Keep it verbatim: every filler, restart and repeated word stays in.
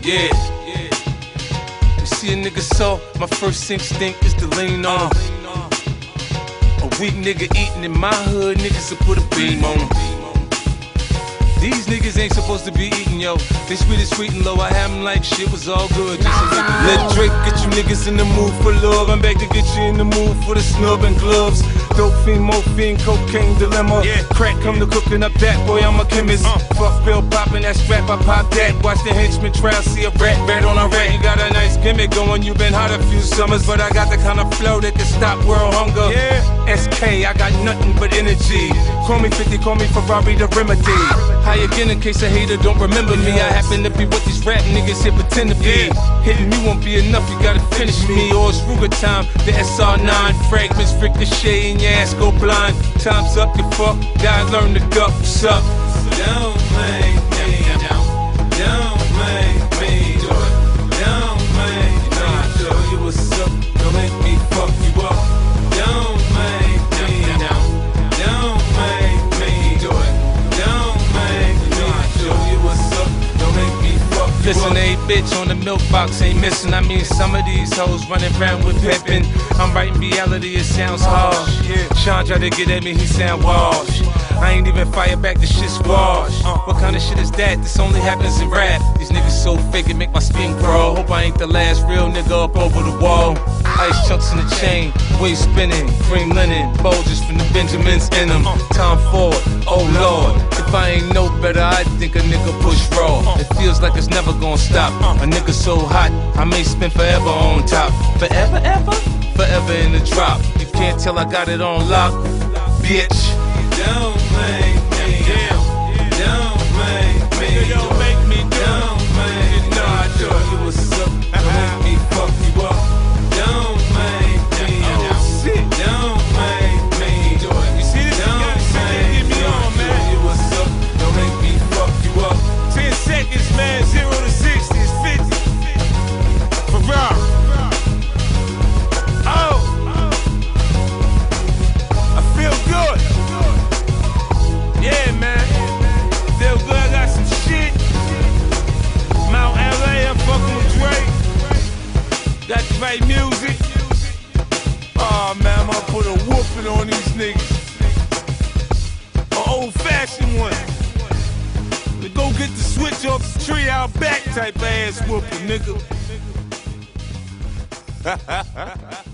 Yeah, yeah. You see a nigga so, my first instinct is to lean on him. A weak nigga eating in my hood, niggas will put a beam on him. These niggas ain't supposed to be eating, yo. They sweet and sweet and low, I have them like shit was all good. Just a nigga. Let Drake get you niggas in the mood for love. I'm back to get you in the mood for the snub and gloves. Dope fiend, morphine, cocaine dilemma. Yeah. Crack come to cooking up that boy, I'm a chemist. Uh. Fuck bill popping that strap, I pop that. Watch the henchman try, see a rat, rat on a rat. You got a nice gimmick going, you been hot a few summers. But I got the kind of flow that can stop world hunger. Yeah. S K, I got nothing but energy. Call me fifty, call me Ferrari the remedy. High again in case a hater don't remember me. I happen to be what these rap niggas here pretend to be. Hitting me won't be enough, you gotta finish me. Or it's Ruger time, the S R nine. Fragments, ricochet, and your ass go blind. Time's up, you fuck, die, learn to duck, what's up? Don't make me, don't make me do it. Don't make me show you what's up. Don't make me fuck you up. Don't make me, don't make me do it. Don't make me show you what's up. Don't make me fuck you up. Listen, a bitch on the milk box ain't missing. I mean, some of these hoes running around with pimpin'. I'm writing reality, it sounds harsh. Sean tried to get at me, he sound wash. I ain't even fire back, the shit's wash. Uh, what kind of shit is that? This only happens in rap. These niggas so fake it make my skin crawl. Hope I ain't the last real nigga up over the wall. Ice chunks in the chain, waist spinning, cream linen, bulges from the Benjamins in them. Tom Ford, oh lord. If I ain't no better, I think a nigga push raw. It feels like it's never gonna stop. A nigga so hot, I may spend forever on top. Forever, ever? Forever in the drop. You can't tell I got it on lock, bitch. Don't make me, don't make me, don't make me, don't make me, no, I do you what's up, don't make me fuck you up, don't make me, don't make me, do it, you see this, you gotta sit there and get me on, man, you what's up, don't make me fuck you up, ten seconds, man, zero to sixty is fifty, Ferrari, oh, I feel good. Yeah, man. Feel good, I got some shit. Mount L A, I'm fucking with Drake. Got the right music. Oh man, I'm gonna put a whooping on these niggas. An old fashioned one. We go get the switch off the tree out back type of ass whooping, nigga.